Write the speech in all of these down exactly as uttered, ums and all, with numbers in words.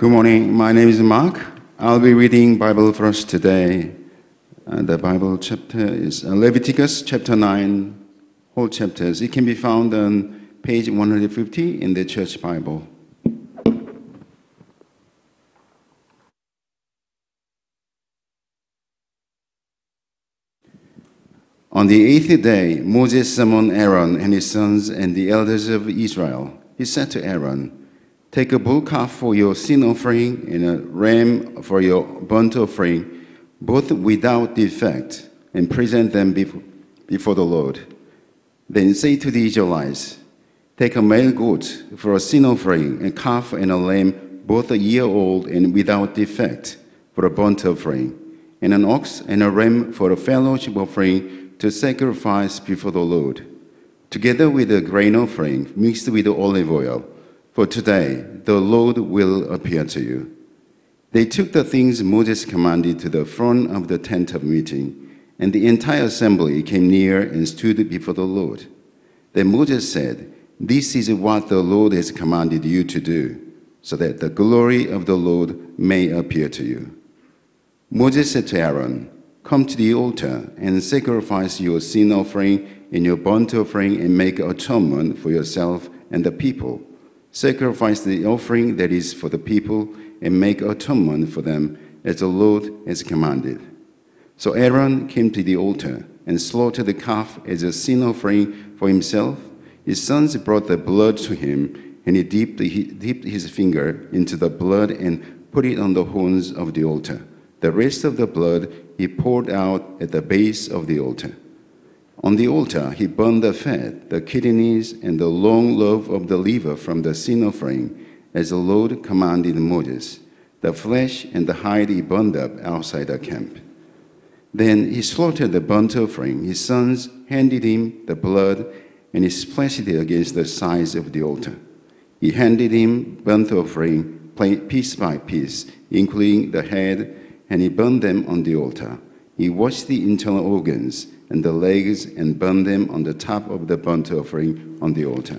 Good morning. My name is Mark. I'll be reading Bible for us today. Uh, the Bible chapter is uh, Leviticus chapter nine, whole chapters. It can be found on page one hundred fifty in the Church Bible. On the eighth day, Moses summoned Aaron and his sons and the elders of Israel. He said to Aaron, "Take a bull calf for your sin offering and a ram for your burnt offering, both without defect, and present them before the Lord. Then say to the Israelites, take a male goat for a sin offering, a calf and a lamb, both a year old and without defect, for a burnt offering, and an ox and a ram for a fellowship offering to sacrifice before the Lord, together with a grain offering mixed with olive oil. For today the Lord will appear to you." They took the things Moses commanded to the front of the tent of meeting, and the entire assembly came near and stood before the Lord. Then Moses said, "This is what the Lord has commanded you to do, so that the glory of the Lord may appear to you." Moses said to Aaron, "Come to the altar and sacrifice your sin offering and your burnt offering and make atonement for yourself and the people. Sacrifice the offering that is for the people and make atonement for them as the Lord has commanded." So Aaron came to the altar and slaughtered the calf as a sin offering for himself. His sons brought the blood to him, and he dipped, he dipped his finger into the blood and put it on the horns of the altar. The rest of the blood he poured out at the base of the altar. On the altar, he burned the fat, the kidneys, and the long lobe of the liver from the sin offering, as the Lord commanded Moses. The flesh and the hide he burned up outside the camp. Then he slaughtered the burnt offering. His sons handed him the blood, and he splashed it against the sides of the altar. He handed him burnt offering piece by piece, including the head, and he burned them on the altar. He washed the internal organs and the legs and burned them on the top of the burnt offering on the altar.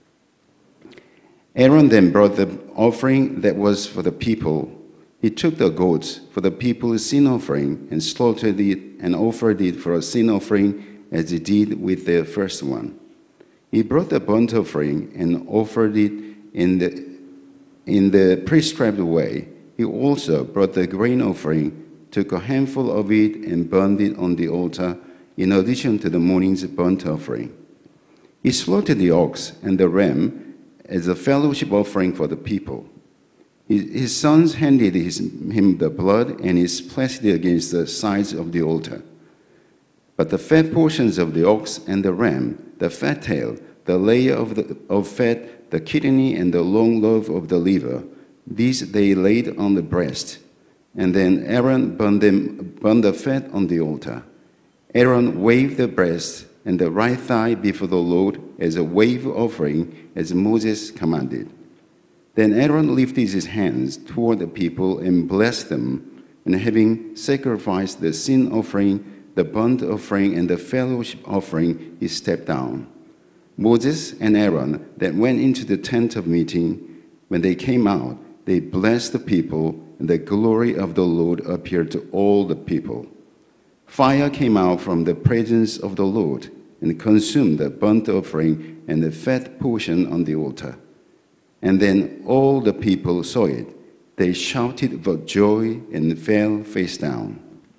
Aaron then brought the offering that was for the people. He took the goats for the people's sin offering and slaughtered it and offered it for a sin offering as he did with the first one. He brought the burnt offering and offered it in the, in the prescribed way. He also brought the grain offering, took a handful of it and burned it on the altar, in addition to the morning's burnt offering. He slaughtered the ox and the ram as a fellowship offering for the people. His, his sons handed his, him the blood, and he splashed it against the sides of the altar. But the fat portions of the ox and the ram, the fat tail, the layer of, the, of fat, the kidney, and the long lobe of the liver, these they laid on the breast. And then Aaron burned, them, burned the fat on the altar. Aaron waved the breast and the right thigh before the Lord as a wave offering, as Moses commanded. Then Aaron lifted his hands toward the people and blessed them, and having sacrificed the sin offering, the burnt offering, and the fellowship offering, he stepped down. Moses and Aaron then went into the tent of meeting. When they came out, they blessed the people, and the glory of the Lord appeared to all the people. Fire came out from the presence of the Lord and consumed the burnt offering and the fat portion on the altar. And then all the people saw it. They shouted for joy and fell face down.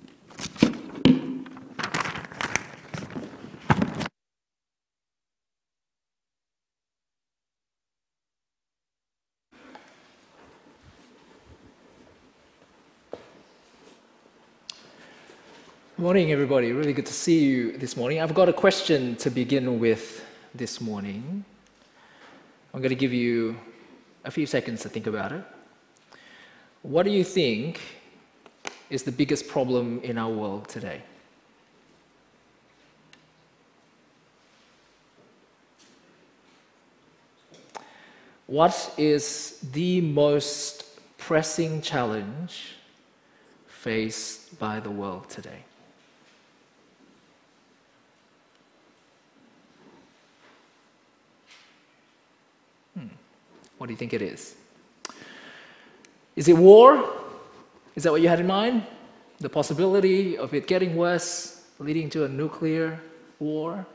Morning, everybody. Really good to see you this morning. I've got a question to begin with this morning. I'm going to give you a few seconds to think about it. What do you think is the biggest problem in our world today? What is the most pressing challenge faced by the world today? Hmm. What do you think it is? Is it war? Is that what you had in mind? The possibility of it getting worse, leading to a nuclear war?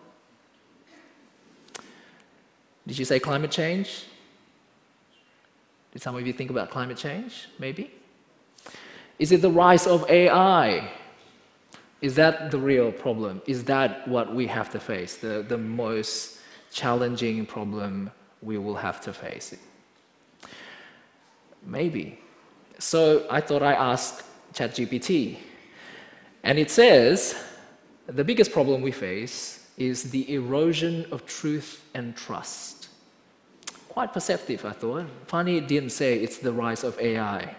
Did you say climate change? Did some of you think about climate change, maybe? Is it the rise of A I? Is that the real problem? Is that what we have to face, the, the most challenging problem we will have to face? Maybe. So I thought I'd ask ChatGPT. And it says, the biggest problem we face is the erosion of truth and trust. Quite perceptive, I thought. Funny it didn't say it's the rise of A I.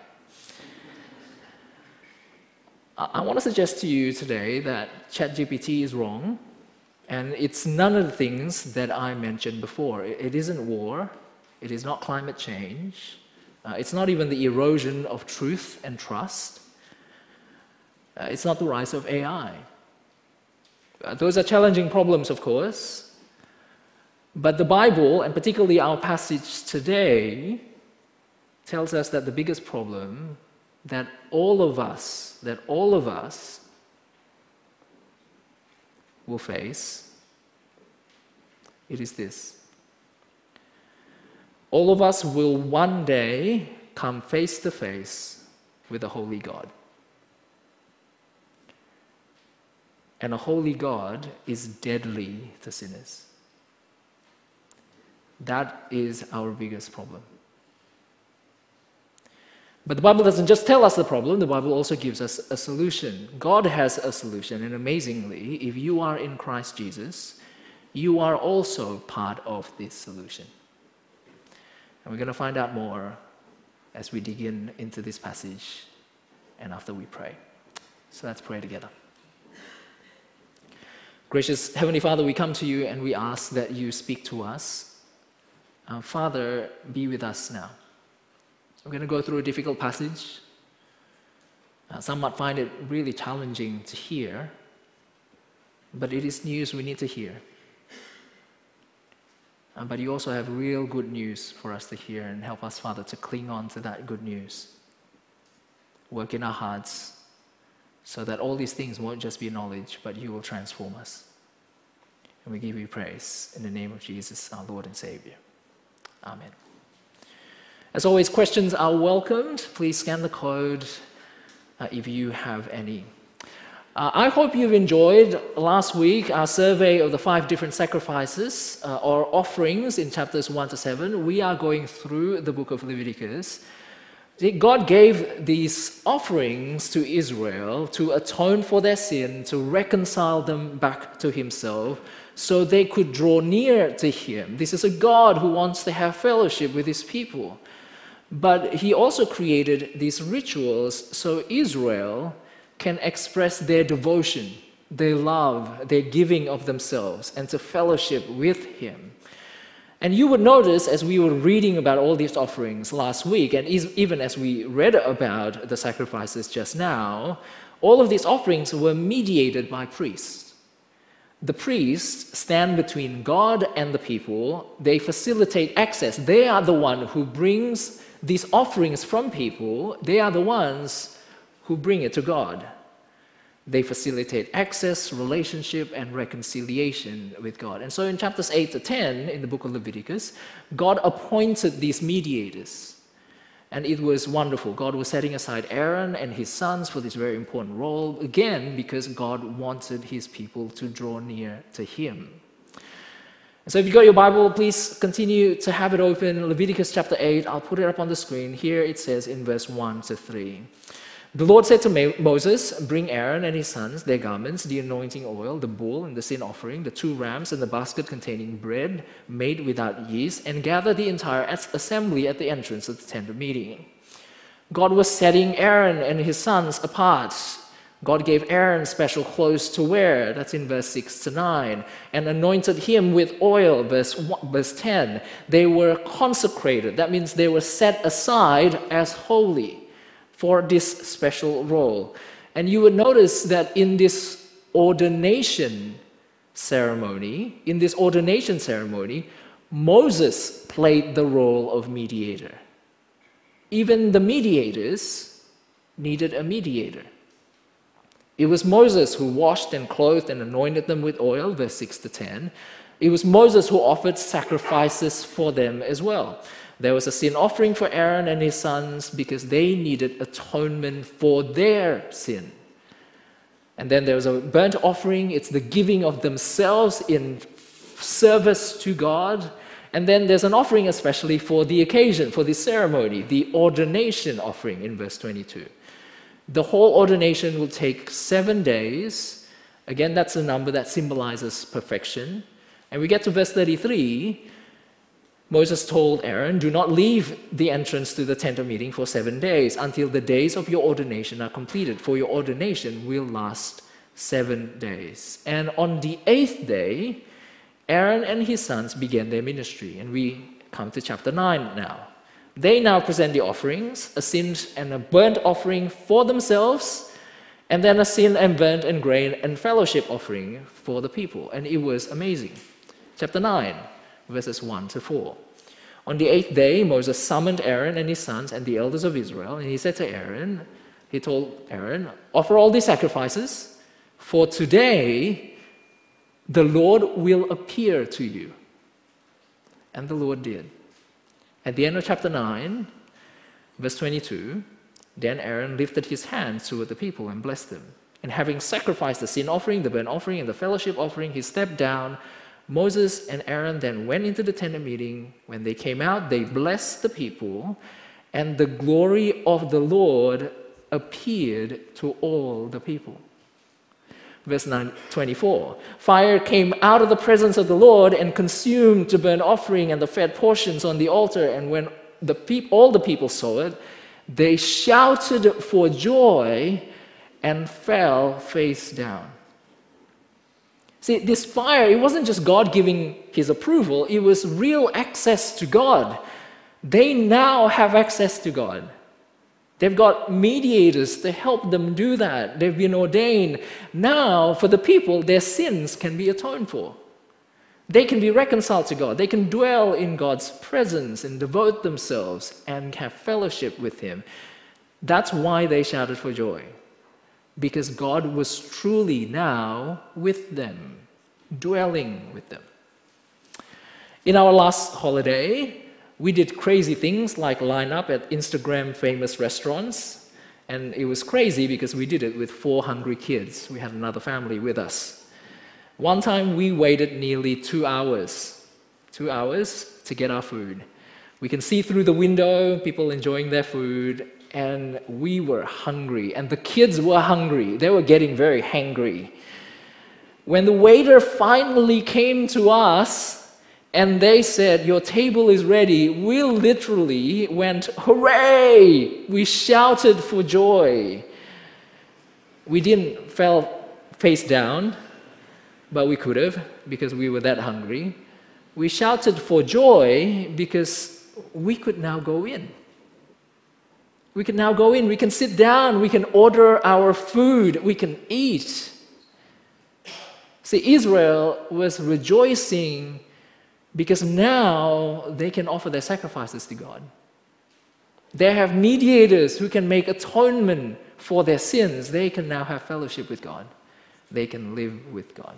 I want to suggest to you today that ChatGPT is wrong, and it's none of the things that I mentioned before. It isn't war, it is not climate change, uh, it's not even the erosion of truth and trust, uh, it's not the rise of A I. Uh, those are challenging problems, of course, but the Bible, and particularly our passage today, tells us that the biggest problem that all of us, that all of us will face, it is this. All of us will one day come face to face with a holy God. And a holy God is deadly to sinners. That is our biggest problem. But the Bible doesn't just tell us the problem, the Bible also gives us a solution. God has a solution, and amazingly, if you are in Christ Jesus, you are also part of this solution. And we're going to find out more as we dig in into this passage and after we pray. So let's pray together. Gracious Heavenly Father, we come to you and we ask that you speak to us. Uh, Father, be with us now. We're going to go through a difficult passage. Uh, some might find it really challenging to hear, but it is news we need to hear. Uh, but you also have real good news for us to hear, and help us, Father, to cling on to that good news. Work in our hearts so that all these things won't just be knowledge, but you will transform us. And we give you praise in the name of Jesus, our Lord and Savior. Amen. As always, questions are welcomed. Please scan the code uh, if you have any. Uh, I hope you've enjoyed last week our survey of the five different sacrifices uh, or offerings in chapters one to seven. We are going through the book of Leviticus. God gave these offerings to Israel to atone for their sin, to reconcile them back to Himself, so they could draw near to Him. This is a God who wants to have fellowship with His people. But He also created these rituals so Israel can express their devotion, their love, their giving of themselves, and to fellowship with Him. And you would notice as we were reading about all these offerings last week, and even as we read about the sacrifices just now, all of these offerings were mediated by priests. The priests stand between God and the people. They facilitate access. They are the one who brings these offerings from people. They are the ones who bring it to God. They facilitate access, relationship, and reconciliation with God. And so in chapters eight to ten in the book of Leviticus, God appointed these mediators. And it was wonderful. God was setting aside Aaron and his sons for this very important role, again, because God wanted His people to draw near to Him. And so if you got your Bible, please continue to have it open. Leviticus chapter eight, I'll put it up on the screen. Here it says in verse one to three. The Lord said to Moses, "Bring Aaron and his sons, their garments, the anointing oil, the bull and the sin offering, the two rams and the basket containing bread made without yeast, and gather the entire assembly at the entrance of the tent of meeting." God was setting Aaron and his sons apart. God gave Aaron special clothes to wear, that's in verse six to nine, and anointed him with oil, verse, one, verse ten. They were consecrated, that means they were set aside as holy for this special role. And you would notice that in this ordination ceremony, in this ordination ceremony, Moses played the role of mediator. even the mediators needed a mediator. It was Moses who washed and clothed and anointed them with oil, verse six to ten. It was Moses who offered sacrifices for them as well. There was a sin offering for Aaron and his sons because they needed atonement for their sin. And then there was a burnt offering. It's the giving of themselves in service to God. And then there's an offering especially for the occasion, for the ceremony, the ordination offering in verse twenty-two. The whole ordination will take seven days. Again, that's a number that symbolizes perfection. And we get to verse thirty-three. Moses told Aaron, do not leave the entrance to the tent of meeting for seven days until the days of your ordination are completed, for your ordination will last seven days. And on the eighth day, Aaron and his sons began their ministry. And we come to chapter nine now. They now present the offerings, a sin and a burnt offering for themselves, and then a sin and burnt and grain and fellowship offering for the people. And it was amazing. Chapter nine, verses one to four. On the eighth day, Moses summoned Aaron and his sons and the elders of Israel, and he said to Aaron, he told Aaron, offer all these sacrifices, for today the Lord will appear to you. And the Lord did. At the end of chapter nine, verse twenty-two, then Aaron lifted his hands toward the people and blessed them. And having sacrificed the sin offering, the burnt offering, and the fellowship offering, he stepped down. Moses and Aaron then went into the tent of meeting. When they came out, they blessed the people, and the glory of the Lord appeared to all the people. Verse twenty-four, fire came out of the presence of the Lord and consumed the burnt offering and the fat portions on the altar. And when the peop- all the people saw it, they shouted for joy and fell face down. See, this fire, it wasn't just God giving his approval, it was real access to God. They now have access to God. They've got mediators to help them do that. They've been ordained. Now, for the people, their sins can be atoned for. They can be reconciled to God. They can dwell in God's presence and devote themselves and have fellowship with him. That's why they shouted for joy. Because God was truly now with them, dwelling with them. In our last holiday, we did crazy things like line up at Instagram famous restaurants. And it was crazy because we did it with four hungry kids. We had another family with us. One time we waited nearly two hours, two hours to get our food. We can see through the window, people enjoying their food, and we were hungry, and the kids were hungry. They were getting very hangry. When the waiter finally came to us and they said, your table is ready, we literally went, hooray! We shouted for joy. We didn't fall face down, but we could have because we were that hungry. We shouted for joy because we could now go in. We can now go in, we can sit down, we can order our food, we can eat. See, Israel was rejoicing because now they can offer their sacrifices to God. They have mediators who can make atonement for their sins. They can now have fellowship with God. They can live with God.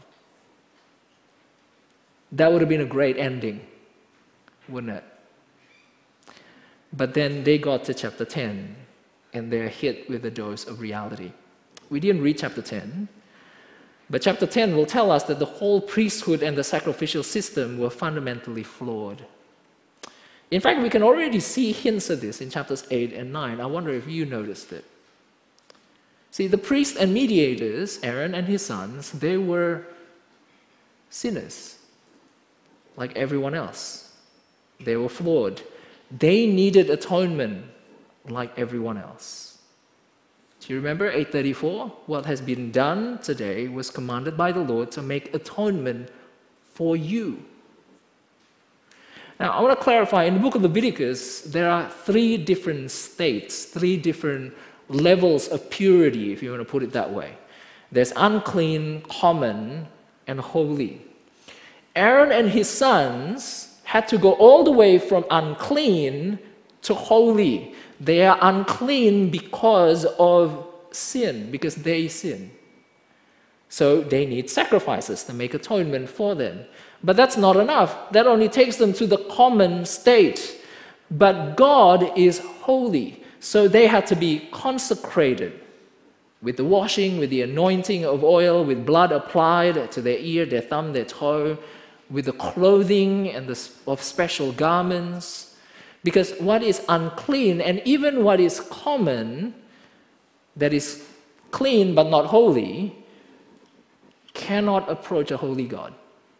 That would have been a great ending, wouldn't it? But then they got to chapter ten, and they're hit with a dose of reality. We didn't read chapter ten, but chapter ten will tell us that the whole priesthood and the sacrificial system were fundamentally flawed. In fact, we can already see hints of this in chapters eight and nine. I wonder if you noticed it. See, the priests and mediators, Aaron and his sons, they were sinners, like everyone else. They were flawed. They needed atonement like everyone else. Do you remember eight thirty-four? What has been done today was commanded by the Lord to make atonement for you. Now, I want to clarify, in the book of Leviticus, there are three different states, three different levels of purity, if you want to put it that way. There's unclean, common, and holy. Aaron and his sons had to go all the way from unclean to holy. They are unclean because of sin, because they sin. So they need sacrifices to make atonement for them. But that's not enough. That only takes them to the common state. But God is holy, so they had to be consecrated with the washing, with the anointing of oil, with blood applied to their ear, their thumb, their toe, with the clothing and the, of special garments. Because what is unclean, and even what is common, that is clean but not holy, cannot approach a holy God.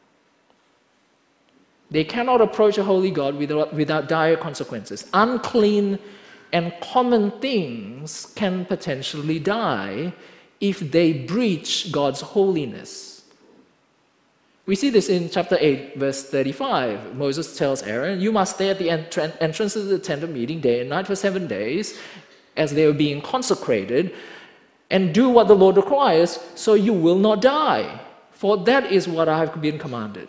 They cannot approach a holy God without, without dire consequences. Unclean and common things can potentially die if they breach God's holiness. We see this in chapter eight, verse thirty-five. Moses tells Aaron, you must stay at the entr- entrance of the tent of meeting day and night for seven days as they are being consecrated, and do what the Lord requires, so you will not die. For that is what I have been commanded.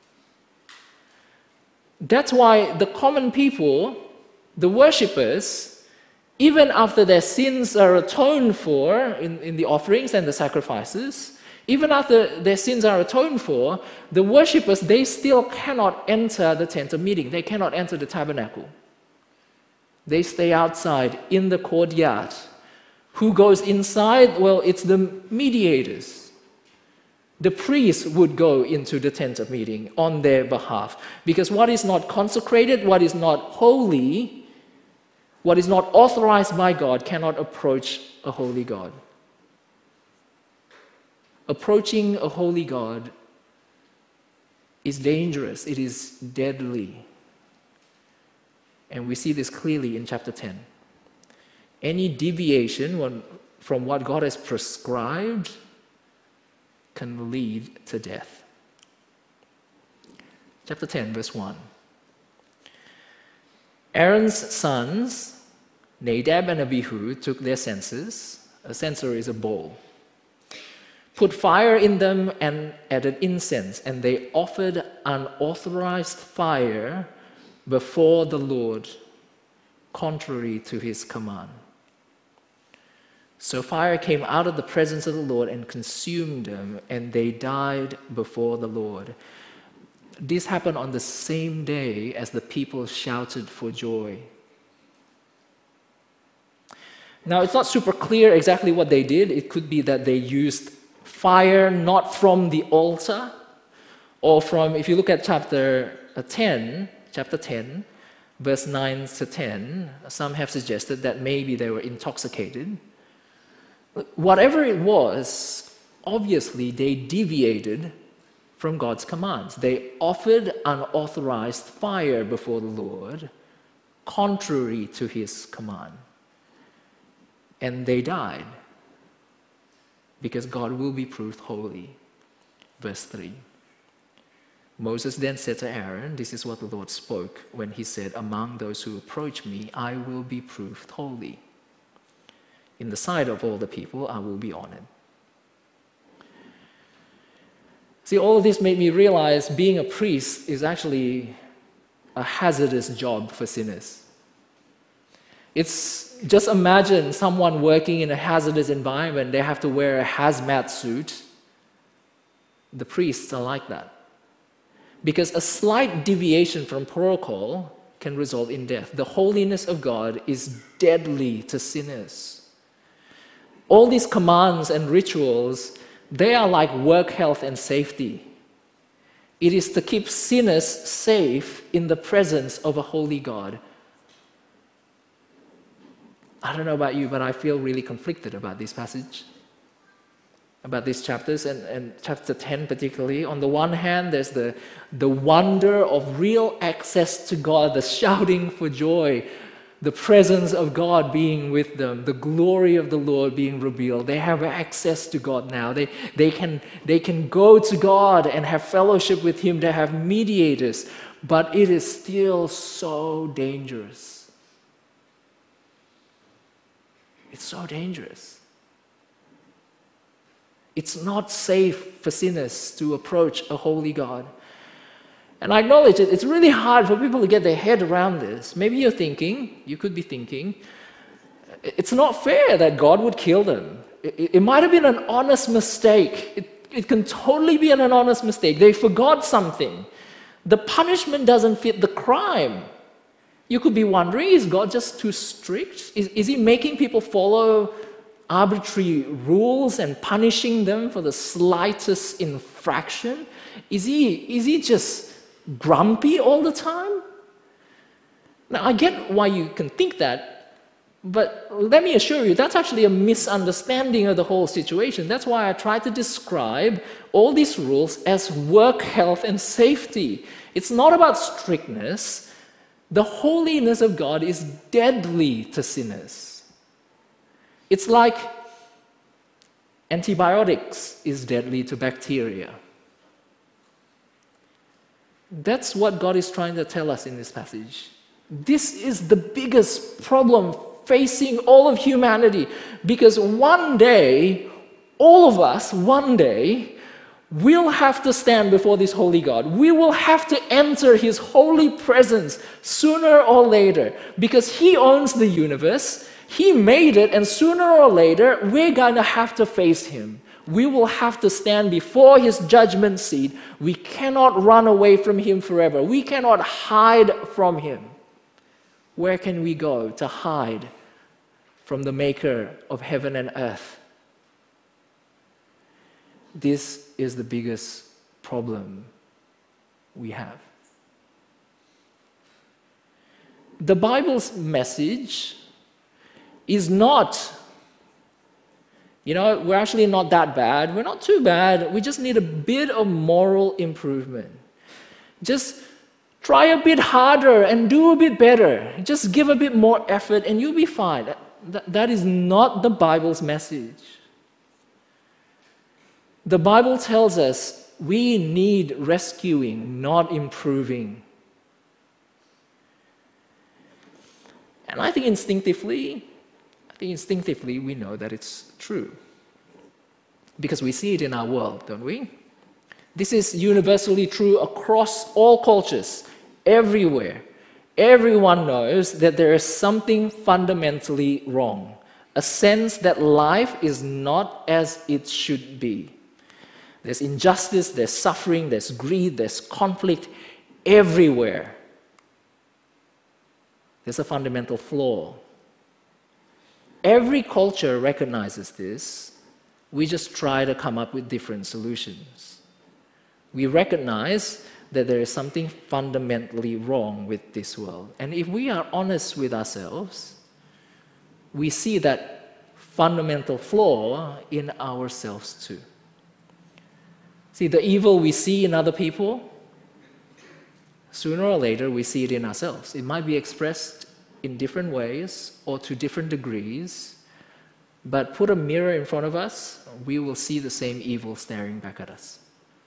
That's why the common people, the worshippers, even after their sins are atoned for in, in the offerings and the sacrifices, even after their sins are atoned for, the worshippers, they still cannot enter the tent of meeting. They cannot enter the tabernacle. They stay outside in the courtyard. Who goes inside? Well, it's the mediators. The priests would go into the tent of meeting on their behalf. Because what is not consecrated, what is not holy, what is not authorized by God cannot approach a holy God. Approaching a holy God is dangerous. It is deadly. And we see this clearly in chapter ten. Any deviation from what God has prescribed can lead to death. Chapter ten, verse one. Aaron's sons, Nadab and Abihu, took their censers. A censer is a bowl. Put fire in them and added incense, and they offered unauthorized fire before the Lord, contrary to his command. So fire came out of the presence of the Lord and consumed them, and they died before the Lord. This happened on the same day as the people shouted for joy. Now, it's not super clear exactly what they did. It could be that they used fire not from the altar, or from, if you look at chapter ten, chapter ten, verse nine to ten, some have suggested that maybe they were intoxicated. Whatever it was, obviously they deviated from God's commands. They offered unauthorized fire before the Lord, contrary to his command. And they died, because God will be proved holy. Verse three. Moses then said to Aaron, this is what the Lord spoke when he said, among those who approach me, I will be proved holy. In the sight of all the people, I will be honored. See, all of this made me realize being a priest is actually a hazardous job for sinners. It's just imagine someone working in a hazardous environment, they have to wear a hazmat suit. The priests are like that. Because a slight deviation from protocol can result in death. The holiness of God is deadly to sinners. All these commands and rituals, they are like work health and safety. It is to keep sinners safe in the presence of a holy God. I don't know about you, but I feel really conflicted about this passage, about these chapters, and, and chapter ten particularly. On the one hand, there's the, the wonder of real access to God, the shouting for joy, the presence of God being with them, the glory of the Lord being revealed. They have access to God now. They, they, can, they can go to God and have fellowship with him. They have mediators, but it is still so dangerous. It's so dangerous. It's not safe for sinners to approach a holy God. And I acknowledge it, it's really hard for people to get their head around this. Maybe you're thinking, you could be thinking, It's not fair that God would kill them. It, it might have been an honest mistake. It, it can totally be an honest mistake. They forgot something. The punishment doesn't fit the crime. You could be wondering, is God just too strict? Is, is he making people follow arbitrary rules and punishing them for the slightest infraction? Is he, is he just grumpy all the time? Now, I get why you can think that, but let me assure you, that's actually a misunderstanding of the whole situation. That's why I try to describe all these rules as work health and safety. It's not about strictness. The holiness of God is deadly to sinners. It's like antibiotics is deadly to bacteria. That's what God is trying to tell us in this passage. This is the biggest problem facing all of humanity, because one day, all of us, one day, will have to stand before this holy God. We will have to enter His holy presence sooner or later, because He owns the universe. He made it, and sooner or later, we're going to have to face Him. We will have to stand before His judgment seat. We cannot run away from Him forever. We cannot hide from Him. Where can we go to hide from the Maker of heaven and earth? This is the biggest problem we have. The Bible's message is not, you know, we're actually not that bad. We're not too bad. We just need a bit of moral improvement. Just try a bit harder and do a bit better. Just give a bit more effort and you'll be fine. That, that is not the Bible's message. The Bible tells us we need rescuing, not improving. And I think instinctively, I think instinctively we know that it's true. Because we see it in our world, don't we? This is universally true across all cultures, everywhere. Everyone knows that there is something fundamentally wrong, a sense that life is not as it should be. There's injustice, there's suffering, there's greed, there's conflict everywhere. There's a fundamental flaw. Every culture recognizes this. We just try to come up with different solutions. We recognize that there is something fundamentally wrong with this world. And if we are honest with ourselves, we see that fundamental flaw in ourselves too. See, the evil we see in other people, sooner or later we see it in ourselves. It might be expressed in different ways or to different degrees, but put a mirror in front of us, we will see the same evil staring back at us.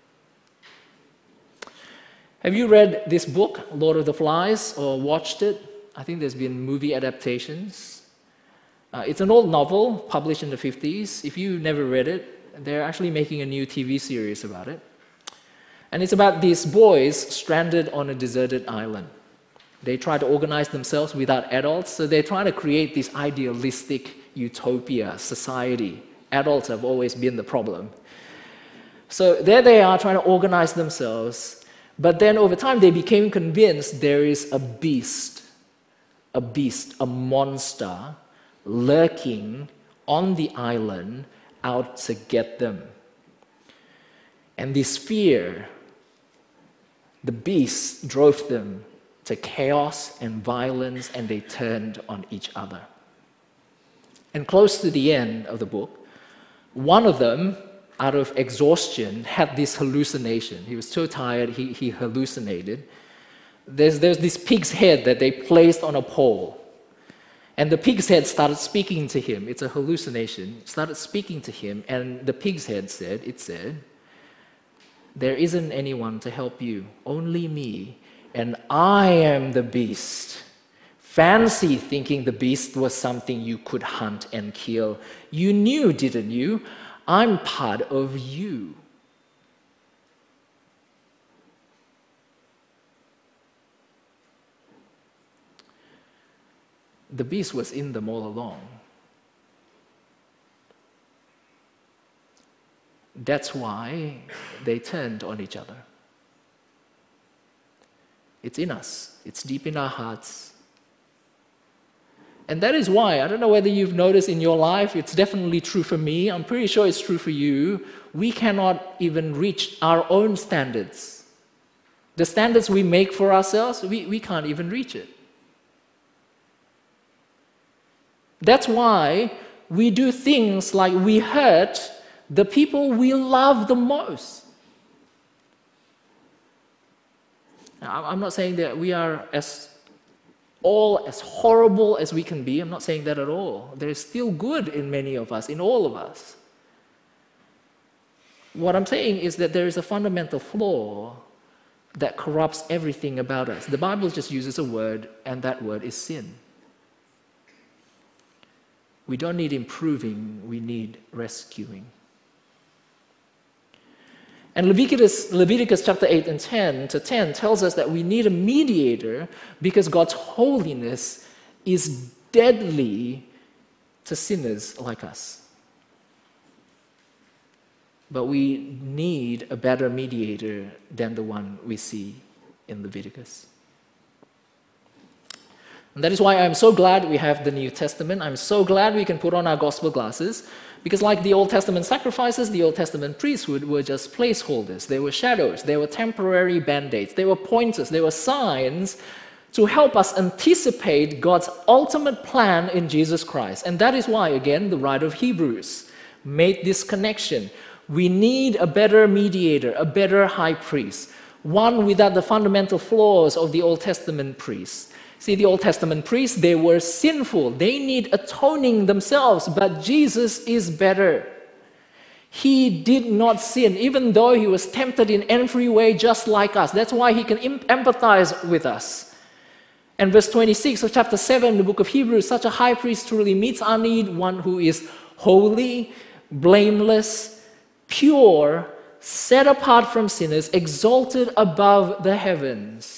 Have you read this book, Lord of the Flies, or watched it? I think there's been movie adaptations. Uh, it's an old novel published in the fifties. If you never read it, they're actually making a new T V series about it. And it's about these boys stranded on a deserted island. They try to organize themselves without adults, so they're trying to create this idealistic utopia society. Adults have always been the problem. So there they are trying to organize themselves, but then over time they became convinced there is a beast, a beast, a monster lurking on the island out to get them. And this fear, the beast drove them to chaos and violence, and they turned on each other. And close to the end of the book, one of them, out of exhaustion, had this hallucination. He was so tired, he, he hallucinated. There's, there's this pig's head that they placed on a pole. And the pig's head started speaking to him. It's a hallucination. It started speaking to him, and the pig's head said, it said, "There isn't anyone to help you, only me, and I am the beast. Fancy thinking the beast was something you could hunt and kill. You knew, didn't you? I'm part of you." The beast was in them all along. That's why they turned on each other. It's in us. It's deep in our hearts. And that is why, I don't know whether you've noticed in your life, it's definitely true for me, I'm pretty sure it's true for you, we cannot even reach our own standards. The standards we make for ourselves, we, we can't even reach it. That's why we do things like we hurt the people we love the most. Now, I'm not saying that we are as all as horrible as we can be. I'm not saying that at all. There is still good in many of us, in all of us. What I'm saying is that there is a fundamental flaw that corrupts everything about us. The Bible just uses a word, and that word is sin. We don't need improving, we need rescuing. And Leviticus, Leviticus chapter eight and ten to ten tells us that we need a mediator because God's holiness is deadly to sinners like us. But we need a better mediator than the one we see in Leviticus. And that is why I'm so glad we have the New Testament. I'm so glad we can put on our gospel glasses, because like the Old Testament sacrifices, the Old Testament priesthood were just placeholders. They were shadows. They were temporary band-aids. They were pointers. They were signs to help us anticipate God's ultimate plan in Jesus Christ. And that is why, again, the writer of Hebrews made this connection. We need a better mediator, a better high priest, one without the fundamental flaws of the Old Testament priests. See, the Old Testament priests, they were sinful. They need atoning themselves, but Jesus is better. He did not sin, even though he was tempted in every way just like us. That's why he can empathize with us. And verse twenty-six of chapter seven, the book of Hebrews, such a high priest truly meets our need, one who is holy, blameless, pure, set apart from sinners, exalted above the heavens.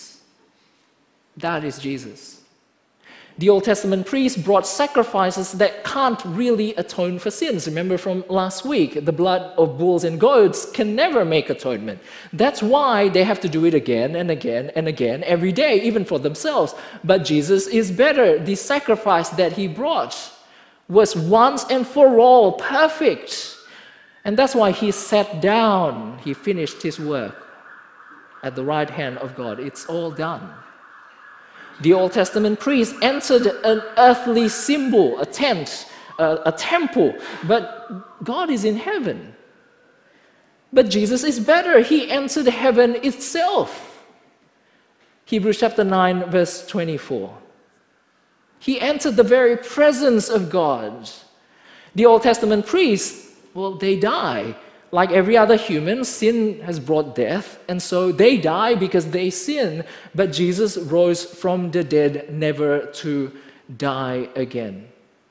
That is Jesus. The Old Testament priests brought sacrifices that can't really atone for sins. Remember from last week, the blood of bulls and goats can never make atonement. That's why they have to do it again and again and again every day, even for themselves. But Jesus is better. The sacrifice that he brought was once and for all perfect. And that's why he sat down. He finished his work at the right hand of God. It's all done. The Old Testament priest entered an earthly symbol, a tent, a, a temple, but God is in heaven. But Jesus is better. He entered heaven itself. Hebrews chapter nine, verse twenty-four. He entered the very presence of God. The Old Testament priests, well, they die. Like every other human, sin has brought death, and so they die because they sin. But Jesus rose from the dead, never to die again.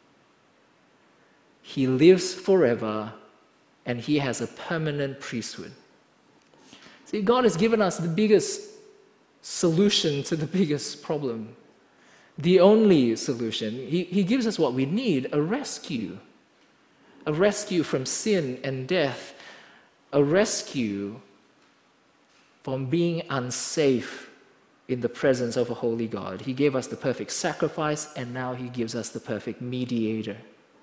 He lives forever, and he has a permanent priesthood. See, God has given us the biggest solution to the biggest problem. The only solution. He, he gives us what we need, a rescue. A rescue from sin and death. A rescue from being unsafe in the presence of a holy God. He gave us the perfect sacrifice, and now he gives us the perfect mediator.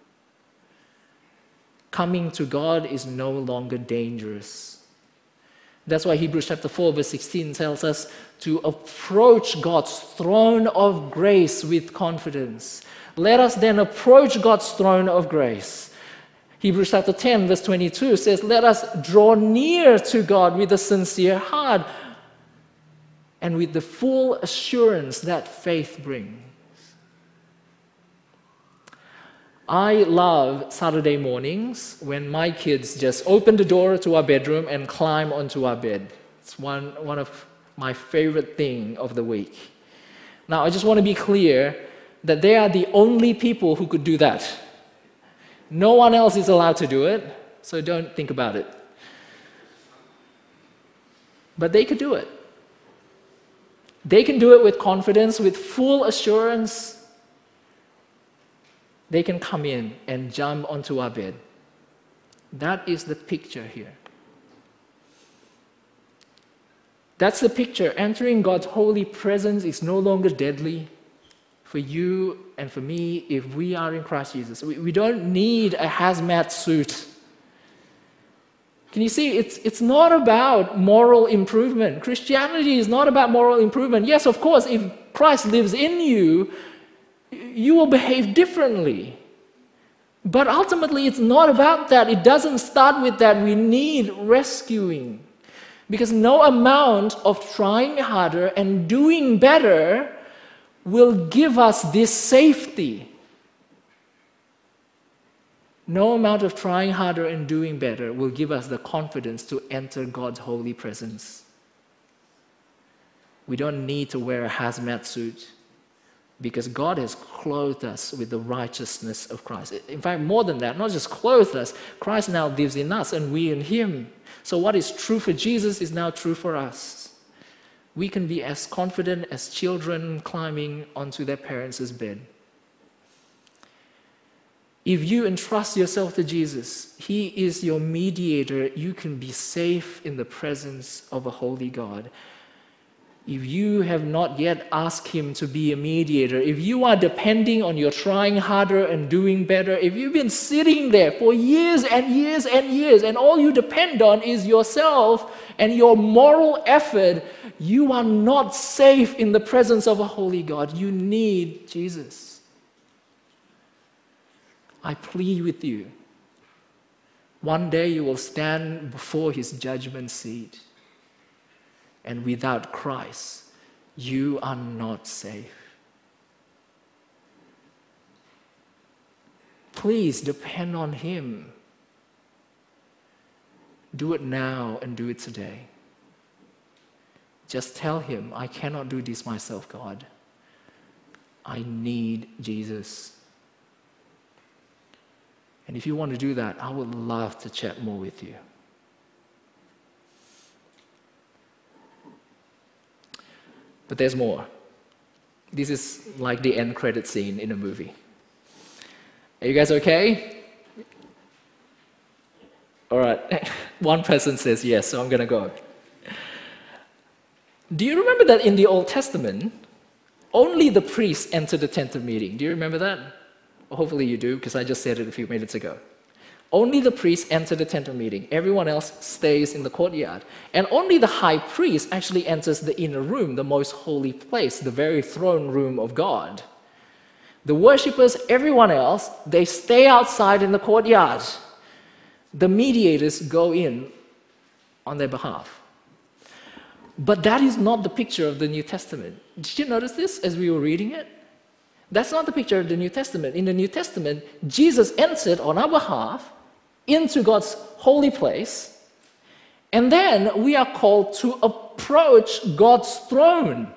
Coming to God is no longer dangerous. That's why Hebrews chapter four, verse sixteen tells us to approach God's throne of grace with confidence. Let us then approach God's throne of grace. Hebrews chapter ten, verse twenty-two says, let us draw near to God with a sincere heart and with the full assurance that faith brings. I love Saturday mornings when my kids just open the door to our bedroom and climb onto our bed. It's one, one of my favorite things of the week. Now, I just want to be clear that they are the only people who could do that. No one else is allowed to do it, so don't think about it. But they could do it. They can do it with confidence, with full assurance. They can come in and jump onto our bed. That is the picture here. That's the picture. Entering God's holy presence is no longer deadly for you and for me if we are in Christ Jesus. We, we don't need a hazmat suit. Can you see? It's, it's not about moral improvement. Christianity is not about moral improvement. Yes, of course, if Christ lives in you, you will behave differently. But ultimately, it's not about that. It doesn't start with that. We need rescuing. Because no amount of trying harder and doing better will give us this safety. No amount of trying harder and doing better will give us the confidence to enter God's holy presence. We don't need to wear a hazmat suit because God has clothed us with the righteousness of Christ. In fact, more than that, not just clothed us, Christ now lives in us and we in Him. So what is true for Jesus is now true for us. We can be as confident as children climbing onto their parents' bed. If you entrust yourself to Jesus, He is your mediator. You can be safe in the presence of a holy God. If you have not yet asked Him to be a mediator, if you are depending on your trying harder and doing better, if you've been sitting there for years and years and years and all you depend on is yourself and your moral effort, you are not safe in the presence of a holy God. You need Jesus. I plead with you. One day you will stand before His judgment seat. And without Christ, you are not safe. Please depend on Him. Do it now and do it today. Just tell Him, I cannot do this myself, God. I need Jesus. And if you want to do that, I would love to chat more with you. But there's more. This is like the end credit scene in a movie. Are you guys okay? All right. One person says yes, so I'm going to go. Do you remember that in the Old Testament, only the priests entered the tent of meeting? Do you remember that? Hopefully you do, because I just said it a few minutes ago. Only the priests enter the tent of meeting. Everyone else stays in the courtyard. And only the high priest actually enters the inner room, the most holy place, the very throne room of God. The worshippers, everyone else, they stay outside in the courtyard. The mediators go in on their behalf. But that is not the picture of the New Testament. Did you notice this as we were reading it? That's not the picture of the New Testament. In the New Testament, Jesus entered on our behalf into God's holy place, and then we are called to approach God's throne.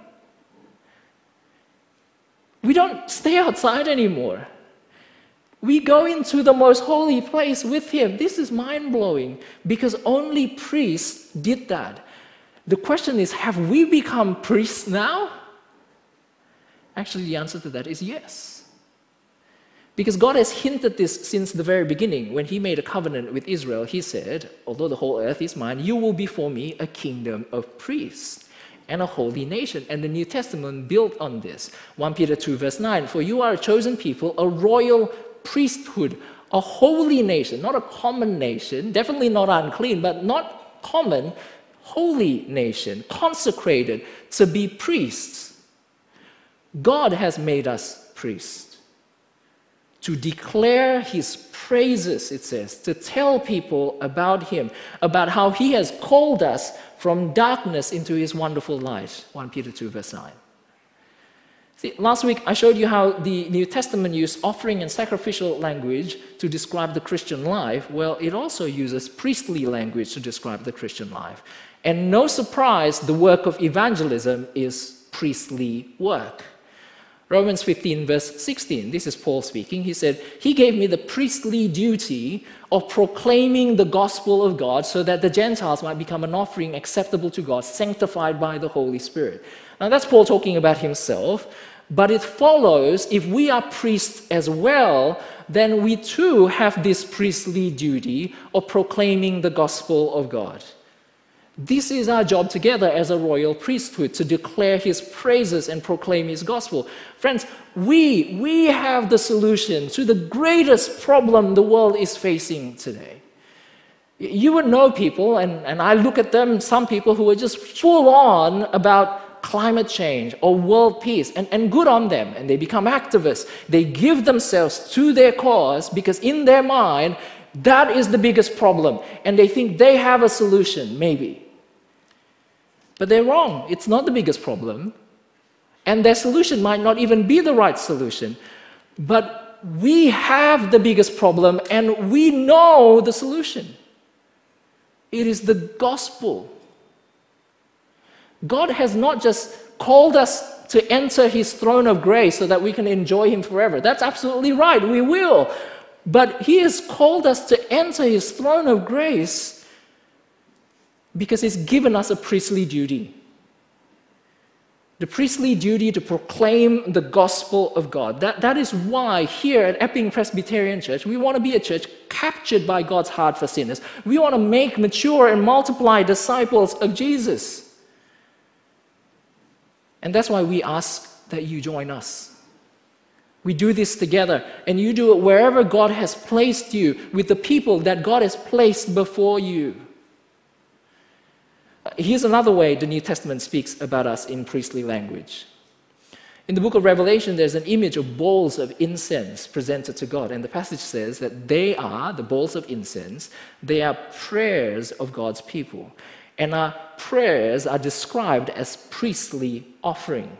We don't stay outside anymore. We go into the most holy place with Him. This is mind-blowing because only priests did that. The question is, have we become priests now? Actually, the answer to that is yes. Because God has hinted this since the very beginning. When He made a covenant with Israel, He said, although the whole earth is mine, you will be for me a kingdom of priests and a holy nation. And the New Testament built on this. First Peter two verse nine, for you are a chosen people, a royal priesthood, a holy nation, not a common nation, definitely not unclean, but not common, holy nation, consecrated to be priests. God has made us priests to declare His praises, it says, to tell people about Him, about how He has called us from darkness into His wonderful light. First Peter two verse nine. See, last week I showed you how the New Testament used offering and sacrificial language to describe the Christian life. Well, it also uses priestly language to describe the Christian life. And no surprise, the work of evangelism is priestly work. Romans fifteen verse sixteen, this is Paul speaking. He said, He gave me the priestly duty of proclaiming the gospel of God so that the Gentiles might become an offering acceptable to God, sanctified by the Holy Spirit. Now that's Paul talking about himself, But it follows, if we are priests as well, then we too have this priestly duty of proclaiming the gospel of God. This is our job together as a royal priesthood, to declare his praises and proclaim his gospel. Friends, we, we have the solution to the greatest problem the world is facing today. You would know people, and, and I look at them, some people who are just full on about climate change or world peace, and, and good on them, and they become activists. They give themselves to their cause because in their mind, that is the biggest problem, and they think they have a solution, maybe. But they're wrong. It's not the biggest problem, and their solution might not even be the right solution. But we have the biggest problem, and we know the solution. It is the gospel. God has not just called us to enter his throne of grace so that we can enjoy him forever. That's absolutely right, we will. But he has called us to enter his throne of grace because he's given us a priestly duty. The priestly duty to proclaim the gospel of God. That, that is why here at Epping Presbyterian Church, we want to be a church captured by God's heart for sinners. We want to make, mature, and multiply disciples of Jesus. And that's why we ask that you join us. We do this together, and you do it wherever God has placed you, with the people that God has placed before you. Here's another way the New Testament speaks about us in priestly language. In the book of Revelation, there's an image of bowls of incense presented to God, and the passage says that they are, the bowls of incense, they are prayers of God's people. And our prayers are described as priestly offering.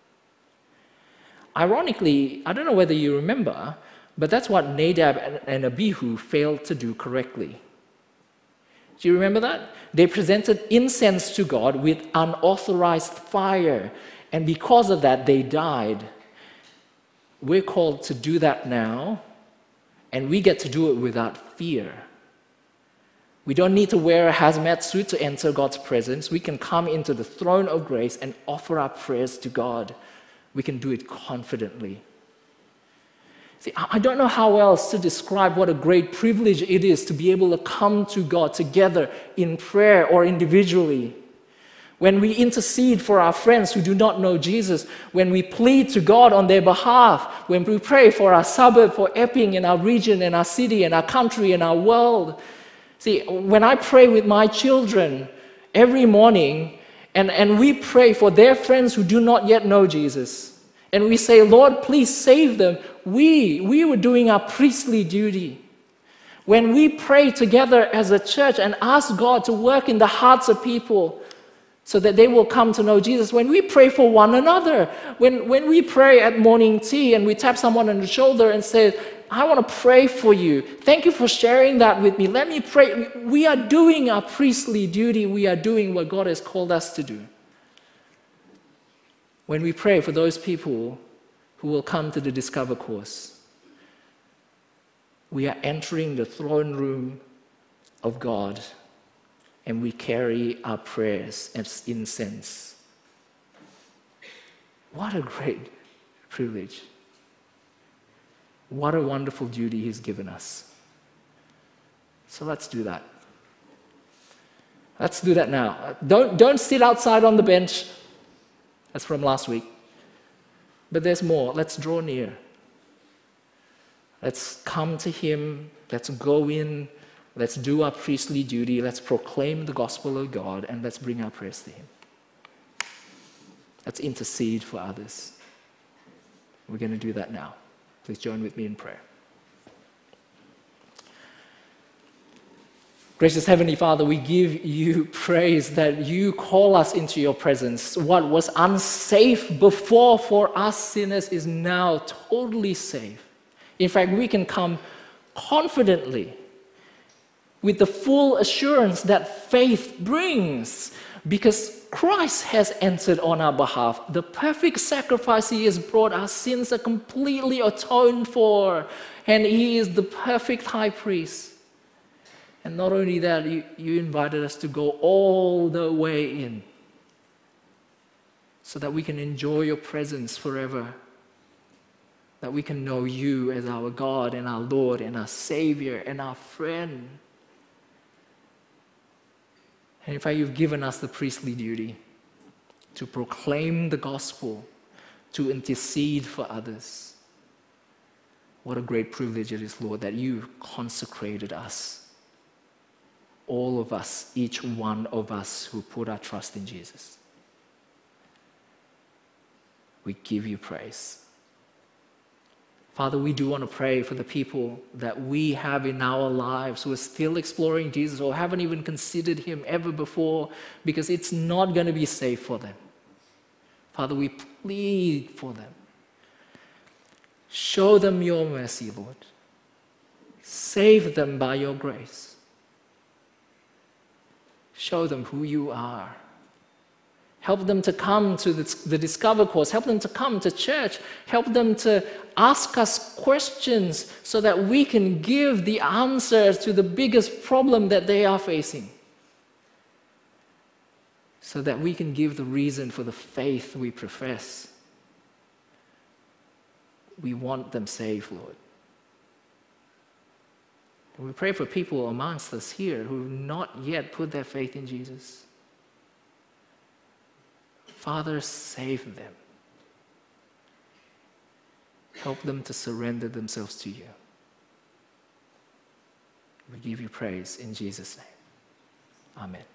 Ironically, I don't know whether you remember, but that's what Nadab and Abihu failed to do correctly. Do you remember that? They presented incense to God with unauthorized fire, and because of that, they died. We're called to do that now, and we get to do it without fear. We don't need to wear a hazmat suit to enter God's presence. We can come into the throne of grace and offer our prayers to God. We can do it confidently. See, I don't know how else to describe what a great privilege it is to be able to come to God together in prayer or individually. When we intercede for our friends who do not know Jesus, when we plead to God on their behalf, when we pray for our suburb, for Epping, in our region, in our city, in our country, in our world. See, when I pray with my children every morning, and, and we pray for their friends who do not yet know Jesus, and we say, Lord, please save them, we, we were doing our priestly duty. When we pray together as a church and ask God to work in the hearts of people so that they will come to know Jesus, when we pray for one another, when, when we pray at morning tea and we tap someone on the shoulder and say, I want to pray for you. Thank you for sharing that with me. Let me pray. We are doing our priestly duty. We are doing what God has called us to do. When we pray for those people who will come to the Discover course, we are entering the throne room of God, and we carry our prayers as incense. What a great privilege. What a wonderful duty he's given us. So let's do that. Let's do that now. Don't, don't sit outside on the bench. That's from last week. But there's more. Let's draw near. Let's come to him. Let's go in. Let's do our priestly duty. Let's proclaim the gospel of God, and let's bring our prayers to him. Let's intercede for others. We're going to do that now. Please join with me in prayer. Gracious Heavenly Father, we give you praise that you call us into your presence. What was unsafe before for us sinners is now totally safe. In fact, we can come confidently with the full assurance that faith brings, because Christ has entered on our behalf. The perfect sacrifice he has brought, our sins are completely atoned for, and he is the perfect high priest. And not only that, you, you invited us to go all the way in so that we can enjoy your presence forever that we can know you as our God and our Lord and our Savior and our friend. And in fact, you've given us the priestly duty to proclaim the gospel, to intercede for others. What a great privilege it is, Lord, that you've consecrated us, all of us, each one of us who put our trust in Jesus. We give you praise. Father, we do want to pray for the people that we have in our lives who are still exploring Jesus or haven't even considered him ever before, because it's not going to be safe for them. Father, we plead for them. Show them your mercy, Lord. Save them by your grace. Show them who you are. Help them to come to the, the Discover course. Help them to come to church. Help them to ask us questions so that we can give the answers to the biggest problem that they are facing. So that we can give the reason for the faith we profess. We want them saved, Lord. And we pray for people amongst us here who have not yet put their faith in Jesus. Father, save them. Help them to surrender themselves to you. We give you praise in Jesus' name. Amen.